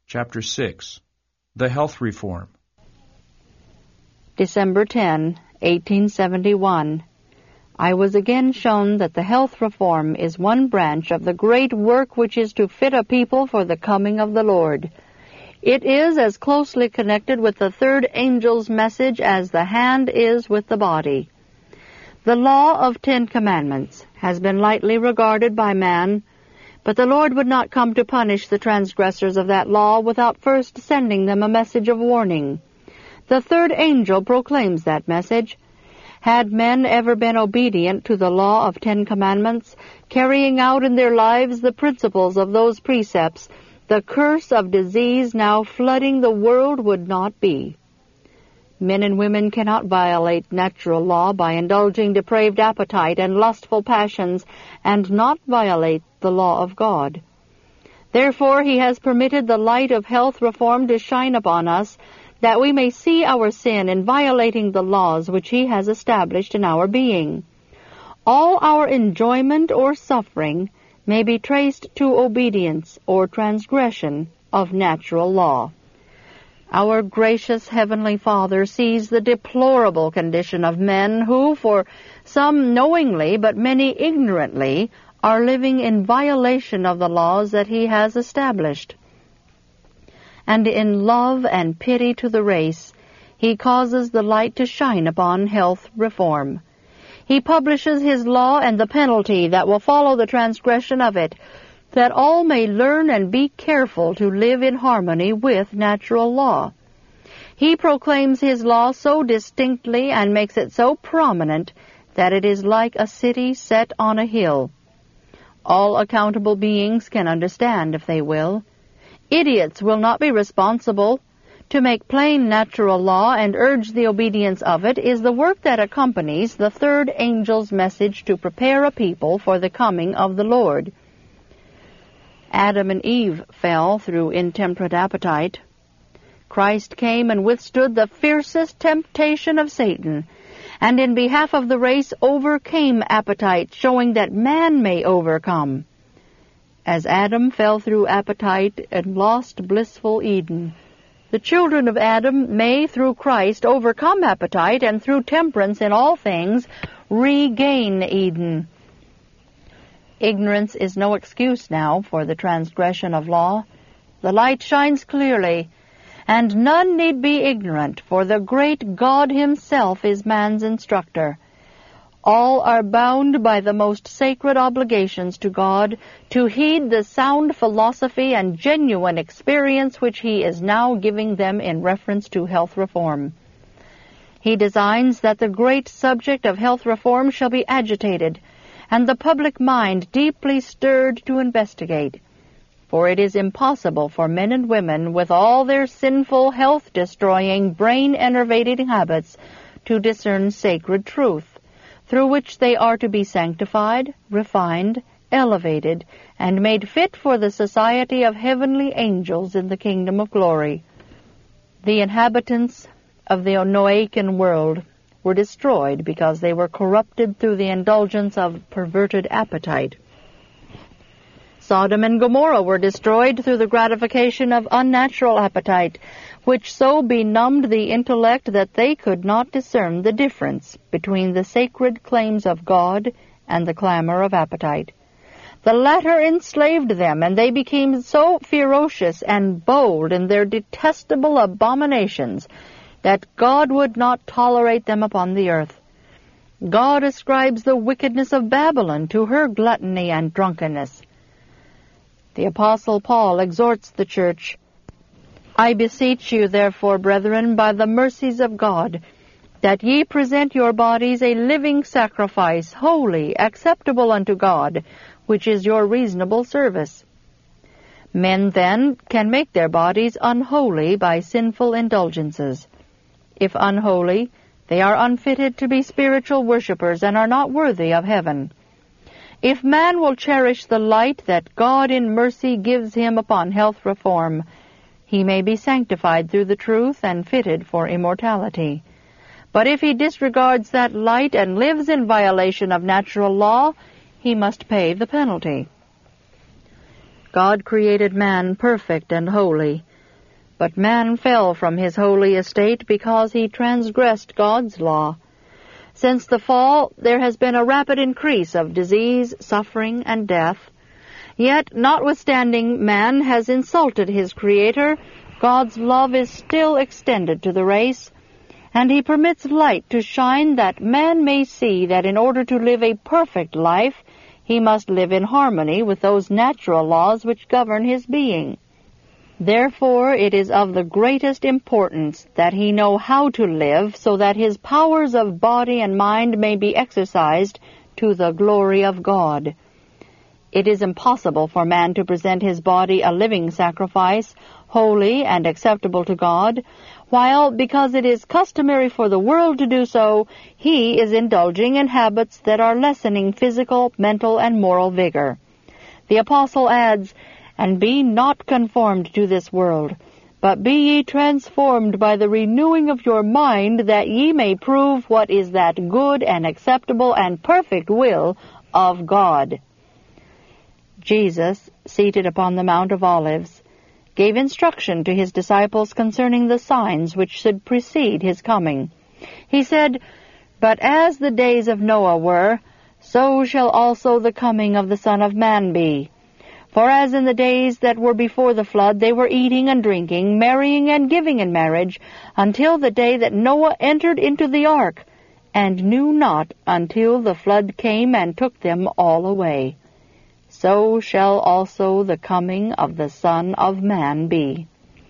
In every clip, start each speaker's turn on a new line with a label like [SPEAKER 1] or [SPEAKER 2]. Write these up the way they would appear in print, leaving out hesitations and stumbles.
[SPEAKER 1] Chapter 6. The Health Reform.
[SPEAKER 2] December 10, 1871. I was again shown that the health reform is one branch of the great work which is to fit a people for the coming of the Lord. It is as closely connected with the third angel's message as the hand is with the body. The law of 10 Commandments has been lightly regarded by man, but the Lord would not come to punish the transgressors of that law without first sending them a message of warning. The third angel proclaims that message. Had men ever been obedient to the law of 10 Commandments, carrying out in their lives the principles of those precepts, the curse of disease now flooding the world would not be. Men and women cannot violate natural law by indulging depraved appetite and lustful passions and not violate the law of God. Therefore he has permitted the light of health reform to shine upon us, that we may see our sin in violating the laws which he has established in our being. All our enjoyment or suffering may be traced to obedience or transgression of natural law. Our gracious Heavenly Father sees the deplorable condition of men who, for some knowingly but many ignorantly, are living in violation of the laws that he has established. And in love and pity to the race, he causes the light to shine upon health reform. He publishes his law and the penalty that will follow the transgression of it, that all may learn and be careful to live in harmony with natural law. He proclaims his law so distinctly and makes it so prominent that it is like a city set on a hill. All accountable beings can understand if they will. Idiots will not be responsible. To make plain natural law and urge the obedience of it is the work that accompanies the third angel's message to prepare a people for the coming of the Lord. Adam and Eve fell through intemperate appetite. Christ came and withstood the fiercest temptation of Satan, and in behalf of the race overcame appetite, showing that man may overcome. As Adam fell through appetite and lost blissful Eden, the children of Adam may, through Christ, overcome appetite and through temperance in all things, regain Eden. Ignorance is no excuse now for the transgression of law. The light shines clearly, and none need be ignorant, for the great God himself is man's instructor. All are bound by the most sacred obligations to God to heed the sound philosophy and genuine experience which he is now giving them in reference to health reform. He designs that the great subject of health reform shall be agitated, and the public mind deeply stirred to investigate. For it is impossible for men and women, with all their sinful, health-destroying, brain-enervating habits, to discern sacred truth, through which they are to be sanctified, refined, elevated, and made fit for the society of heavenly angels in the kingdom of glory. The inhabitants of the Noachian world were destroyed because they were corrupted through the indulgence of perverted appetite. Sodom and Gomorrah were destroyed through the gratification of unnatural appetite, which so benumbed the intellect that they could not discern the difference between the sacred claims of God and the clamor of appetite. The latter enslaved them, and they became so ferocious and bold in their detestable abominations that God would not tolerate them upon the earth. God ascribes the wickedness of Babylon to her gluttony and drunkenness. The Apostle Paul exhorts the church, I beseech you, therefore, brethren, by the mercies of God, that ye present your bodies a living sacrifice, holy, acceptable unto God, which is your reasonable service. Men, then, can make their bodies unholy by sinful indulgences. If unholy, they are unfitted to be spiritual worshippers and are not worthy of heaven. If man will cherish the light that God in mercy gives him upon health reform, he may be sanctified through the truth and fitted for immortality. But if he disregards that light and lives in violation of natural law, he must pay the penalty. God created man perfect and holy, But man fell from his holy estate because he transgressed God's law. Since the fall, there has been a rapid increase of disease, suffering, and death. Yet, notwithstanding man has insulted his Creator, God's love is still extended to the race, and He permits light to shine that man may see that in order to live a perfect life, he must live in harmony with those natural laws which govern his being. Therefore, it is of the greatest importance that he know how to live so that his powers of body and mind may be exercised to the glory of God. It is impossible for man to present his body a living sacrifice, holy and acceptable to God, while, because it is customary for the world to do so, he is indulging in habits that are lessening physical, mental, and moral vigor. The apostle adds, "And be not conformed to this world, but be ye transformed by the renewing of your mind, that ye may prove what is that good and acceptable and perfect will of God." Jesus, seated upon the Mount of Olives, gave instruction to his disciples concerning the signs which should precede his coming. He said, "But as the days of Noah were, so shall also the coming of the Son of Man be. For as in the days that were before the flood, they were eating and drinking, marrying and giving in marriage, until the day that Noah entered into the ark, and knew not until the flood came and took them all away. So shall also the coming of the Son of Man be."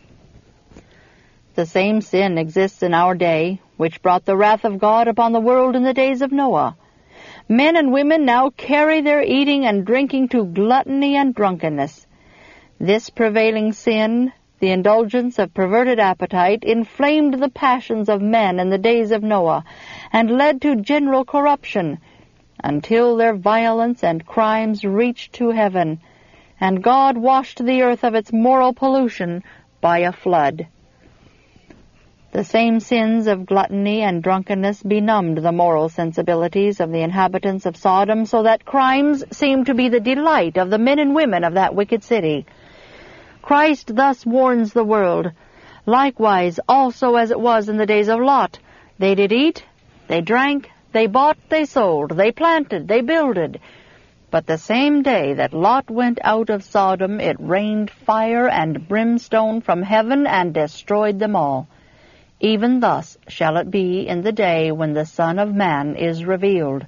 [SPEAKER 2] The same sin exists in our day, which brought the wrath of God upon the world in the days of Noah. Men and women now carry their eating and drinking to gluttony and drunkenness. This prevailing sin, the indulgence of perverted appetite, inflamed the passions of men in the days of Noah, and led to general corruption, until their violence and crimes reached to heaven, and God washed the earth of its moral pollution by a flood. The same sins of gluttony and drunkenness benumbed the moral sensibilities of the inhabitants of Sodom, so that crimes seemed to be the delight of the men and women of that wicked city. Christ thus warns the world, "Likewise also as it was in the days of Lot, they did eat, they drank, they bought, they sold, they planted, they builded. But the same day that Lot went out of Sodom, it rained fire and brimstone from heaven and destroyed them all. Even thus shall it be in the day when the Son of Man is revealed."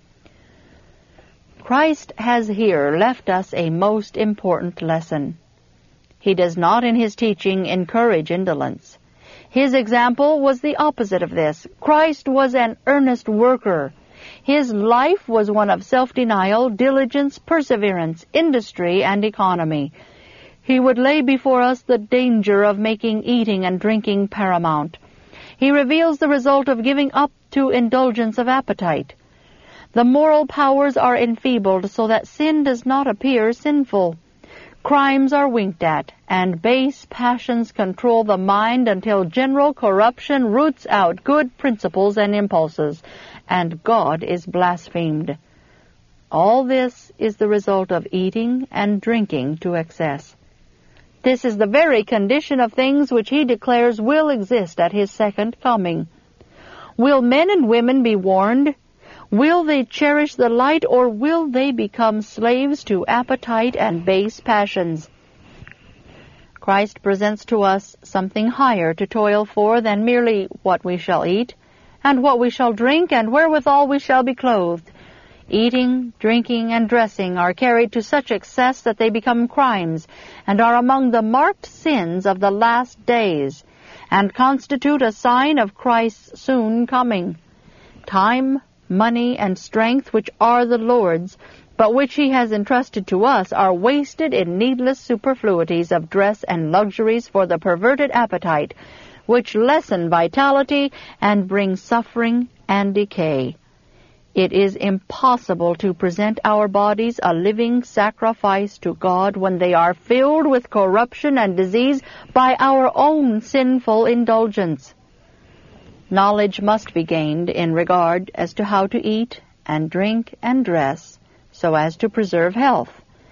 [SPEAKER 2] Christ has here left us a most important lesson. He does not in his teaching encourage indolence. His example was the opposite of this. Christ was an earnest worker. His life was one of self-denial, diligence, perseverance, industry, and economy. He would lay before us the danger of making eating and drinking paramount. He reveals the result of giving up to indulgence of appetite. The moral powers are enfeebled so that sin does not appear sinful. Crimes are winked at, and base passions control the mind until general corruption roots out good principles and impulses, and God is blasphemed. All this is the result of eating and drinking to excess. This is the very condition of things which he declares will exist at his second coming. Will men and women be warned? Will they cherish the light, or will they become slaves to appetite and base passions? Christ presents to us something higher to toil for than merely what we shall eat, and what we shall drink, and wherewithal we shall be clothed. Eating, drinking, and dressing are carried to such excess that they become crimes, and are among the marked sins of the last days, and constitute a sign of Christ's soon coming. Time, money, and strength, which are the Lord's, but which he has entrusted to us, are wasted in needless superfluities of dress and luxuries for the perverted appetite, which lessen vitality and bring suffering and decay. It is impossible to present our bodies a living sacrifice to God when they are filled with corruption and disease by our own sinful indulgence. Knowledge must be gained in regard as to how to eat and drink and dress so as to preserve health.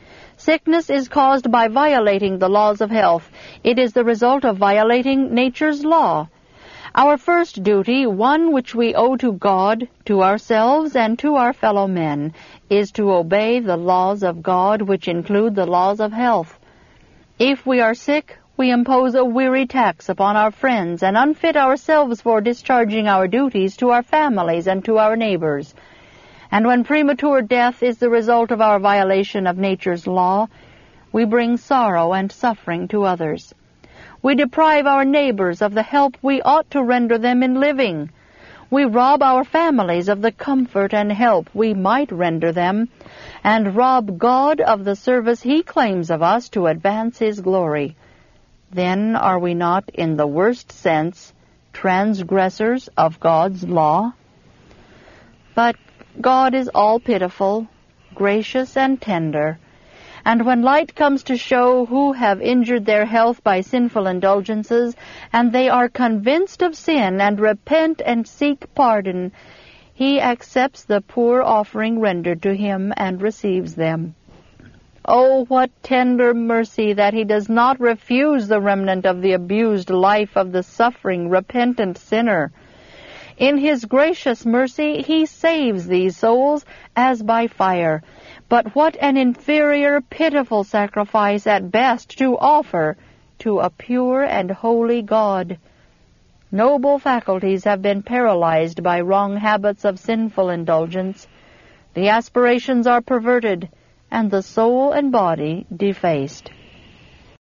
[SPEAKER 2] Sickness is caused by violating the laws of health. It is the result of violating nature's law. Our first duty, one which we owe to God, to ourselves, and to our fellow men, is to obey the laws of God, which include the laws of health. If we are sick, we impose a weary tax upon our friends and unfit ourselves for discharging our duties to our families and to our neighbors. And when premature death is the result of our violation of nature's law, we bring sorrow and suffering to others. We deprive our neighbors of the help we ought to render them in living. We rob our families of the comfort and help we might render them, and rob God of the service He claims of us to advance His glory. Then are we not, in the worst sense, transgressors of God's law? But God is all-pitiful, gracious, and tender, and when light comes to show who have injured their health by sinful indulgences, and they are convinced of sin and repent and seek pardon, He accepts the poor offering rendered to Him and receives them. Oh, what tender mercy that He does not refuse the remnant of the abused life of the suffering, repentant sinner. In His gracious mercy, He saves these souls as by fire. But what an inferior, pitiful sacrifice at best to offer to a pure and holy God. Noble faculties have been paralyzed by wrong habits of sinful indulgence. The aspirations are perverted, and the soul and body defaced.